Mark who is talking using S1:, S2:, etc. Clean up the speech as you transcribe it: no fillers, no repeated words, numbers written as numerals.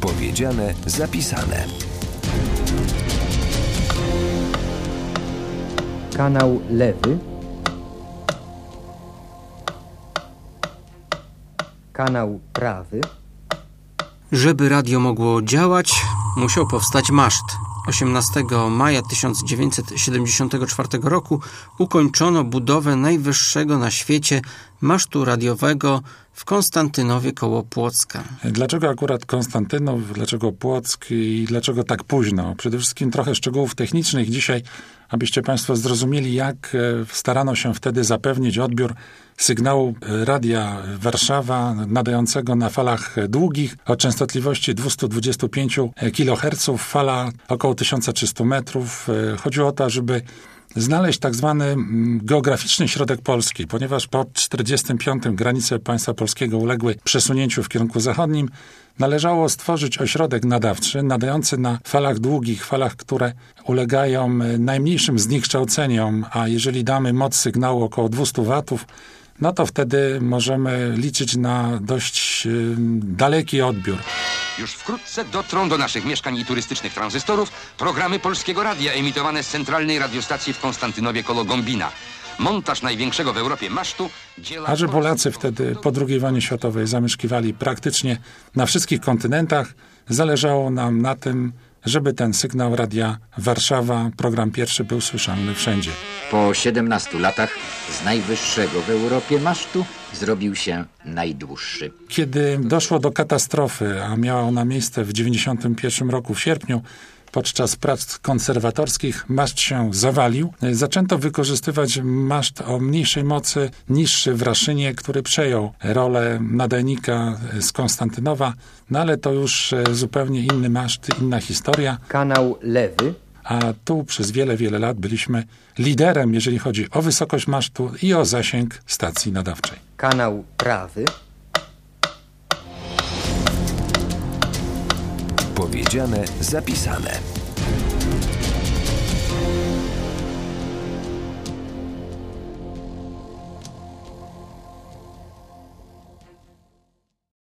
S1: Powiedziane, zapisane.
S2: Kanał lewy. Kanał prawy.
S3: Żeby radio mogło działać, musiał powstać maszt. 18 maja 1974 roku ukończono budowę najwyższego na świecie masztu radiowego w Konstantynowie koło Płocka.
S4: Dlaczego akurat Konstantynów, dlaczego Płock i dlaczego tak późno? Przede wszystkim trochę szczegółów technicznych dzisiaj, abyście Państwo zrozumieli, jak starano się wtedy zapewnić odbiór sygnału Radia Warszawa nadającego na falach długich o częstotliwości 225 kHz, fala około 1300 metrów. Chodziło o to, żeby znaleźć tak zwany geograficzny środek Polski, ponieważ po 1945 granice państwa polskiego uległy przesunięciu w kierunku zachodnim, należało stworzyć ośrodek nadawczy nadający na falach długich, falach, które ulegają najmniejszym zniekształceniom, a jeżeli damy moc sygnału około 200 watów, no to wtedy możemy liczyć na dość daleki odbiór.
S5: Już wkrótce dotrą do naszych mieszkań i turystycznych tranzystorów programy Polskiego Radia emitowane z centralnej radiostacji w Konstantynowie koło Gombina. Montaż największego w Europie masztu...
S4: A że Polacy wtedy po II wojnie światowej zamieszkiwali praktycznie na wszystkich kontynentach, zależało nam na tym, żeby ten sygnał Radia Warszawa, program pierwszy, był słyszalny wszędzie.
S6: Po 17 latach z najwyższego w Europie masztu zrobił się najdłuższy.
S4: Kiedy doszło do katastrofy, a miała ona miejsce w 1991 roku w sierpniu, podczas prac konserwatorskich maszt się zawalił. Zaczęto wykorzystywać maszt o mniejszej mocy, niższy w Raszynie, który przejął rolę nadajnika z Konstantynowa, no ale to już zupełnie inny maszt, inna historia.
S2: Kanał lewy.
S4: A tu przez wiele, wiele lat byliśmy liderem, jeżeli chodzi o wysokość masztu i o zasięg stacji nadawczej.
S2: Kanał prawy.
S1: Powiedziane, zapisane.